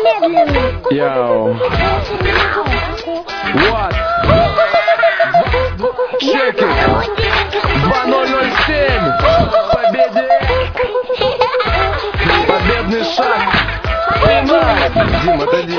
медленный. Йоу. What? Check it. 2007. Победе. Победный шаг. Дим, отойди.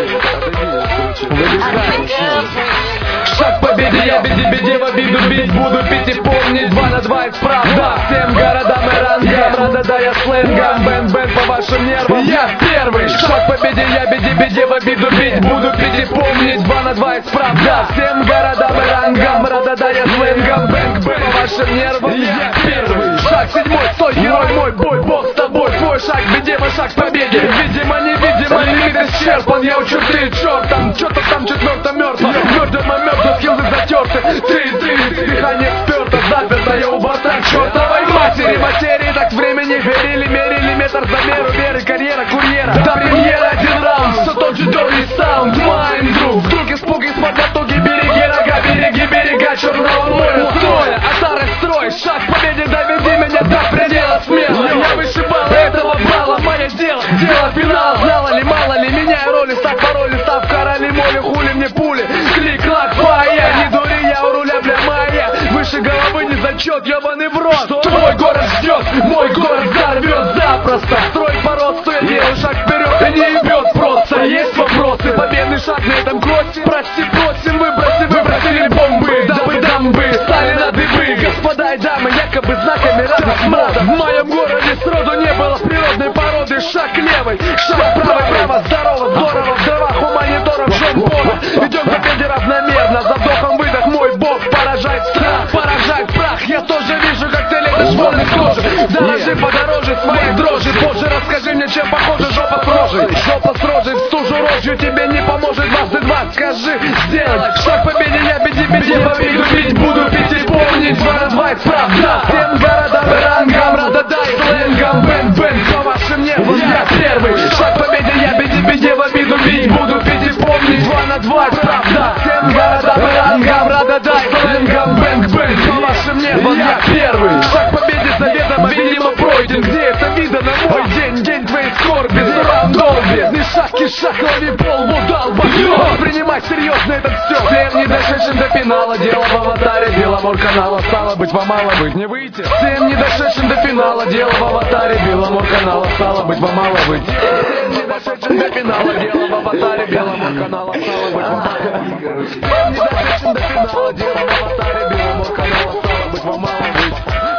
Шаг к победе, я беде в обиду бить буду, пить и помнить 2 на 2 это правда. Всем городам и рангам, рада да я сленгам, бэн-бэн по вашим нервам. Я первый. Шаг к победе, я беде в обиду бить буду, пить и помнить 2 на 2 это правда. Всем городам и рангам, рада да я сленгам, бэн-бэн по вашим нервам. Я первый. Шаг 7, стой, герой мой, бой, бог с тобой. Твой шаг к беде, мой шаг к победе. Видимо, невидимо, лимит исчерпан. Я учу ты, черт, там, что-то там четвертом мертво. Мертво, скиллы затерты. Ты, дыхание сперто, заперто. Я убрать чертовой матери. Материи так времени верили, мерили метр за меру веры. Карьера курьера, до премьеры 1 раунд. Все тот же дорогий саунд. Майн друг, вдруг испуг из-под мотоги. Береги рога, береги берега черного моря. Строя, отары строй, шаг к победе, доведи меня до предела смело. Я вышибал этого балла, мое дело финал. Знала ли, мало ли, меняю роли, став пароли, став короли, моли, хули мне пули. Клик-клак, фая, не дури, я у руля, бля, моя. Выше головы не зачет, ебаный в рот. Твой город ждет, мой город взорвет запросто. Строй по росту, я делаю шаг вперед, и не ебет просто. Есть вопросы, победный шаг на этом кроссе. Прости, просим, выбросили бомбы, дабы дамбы стали на дыбы. Господа и дамы, якобы знаками радость. В моем городе сроду не было природной породы. Шаг левый, шаг правый, право, здорово, здорово. В дровах у мониторов жжем повод. Идем к победе равномерно, за вдохом выдох мой бог поражает страх, поражает прах. Я тоже вижу, как ты лезешь вон из кожи. Доложи подороже своих дрожжей. Позже расскажи мне, чем похожа жопа с рожей. Жопа с рожей в стужу рожью тебе не поможет. 22, скажи, сделай шаг к победе, я беде в обиду бить буду, пить и помнить 2 на 2 это правда. Всем городам и рангам, рада дай сленгам, бэн-бэн по вашим нервам. Я первый. Шаг к победе, я беде в обиду бить буду, пить и помнить 2 на 2 это правда. Всем городам и рангам, рада дай сленгам, бэн-бэн по вашим нервам. Я первый. Шаг к победе заведомо, видимо, пройден. Где это видано, мой день твоей скорби. Здравствуй, не шаг кишак, лови пол, удалба. Принимай серьезно это все. Всем не дошедшим до финала, дело в аватаре Беломор канала, стало быть, вам мало быть, не выйти. Всем не дошедшим до финала, дело в аватаре Беломор канала, стало быть, вам мало быть. Всем не дошедшим до финала, дело в аватаре Беломор канала, стало быть, вам мало быть. Всем не дошедшим до финала, дело в аватаре Беломор канала, стало быть, вам мало быть.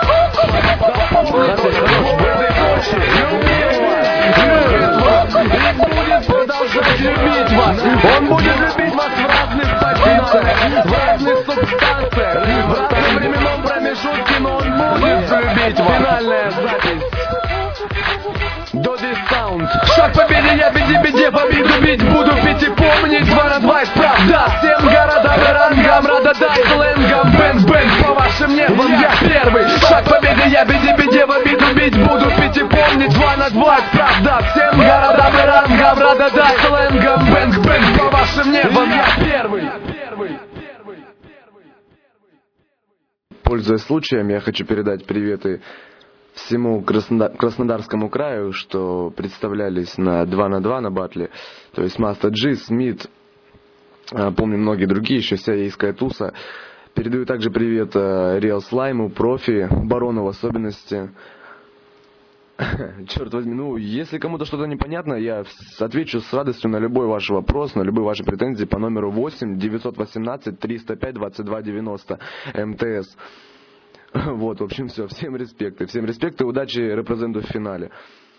Будет продолжать любить вас. Он будет любить вас в разных позициях, в разных субстанциях, в разном временном промежутке, но он будет любить вас. Финальная запись. Доди Саунд. Шаг к победе, я беде в обиду бить буду, пить и помнить 2 на 2 это правда. Всем городам и рангам, рада дай сленгам, бэн-бэн по вашим нервам. Я первый. Шаг к победе, я беде в обиду бить буду, пить и помнить 2 на 2 это правда. Всем городам и рангам, рада дай сленгам, бэн-бэн по вашим нервам. Я первый. Пользуясь случаем, я хочу передать приветы всему Краснодарскому краю, что представлялись на 2 на 2 на батле. То есть Маста Джи, Смит, помню многие другие, еще вся ейская туса. Передаю также привет Реал Слайму, Профи, Барону в особенности. Черт возьми, ну, если кому-то что-то непонятно, я отвечу с радостью на любой ваш вопрос, на любые ваши претензии по номеру 8 918 305 22 90 МТС. Вот, в общем, все. Всем респекты, удачи репрезенту в финале.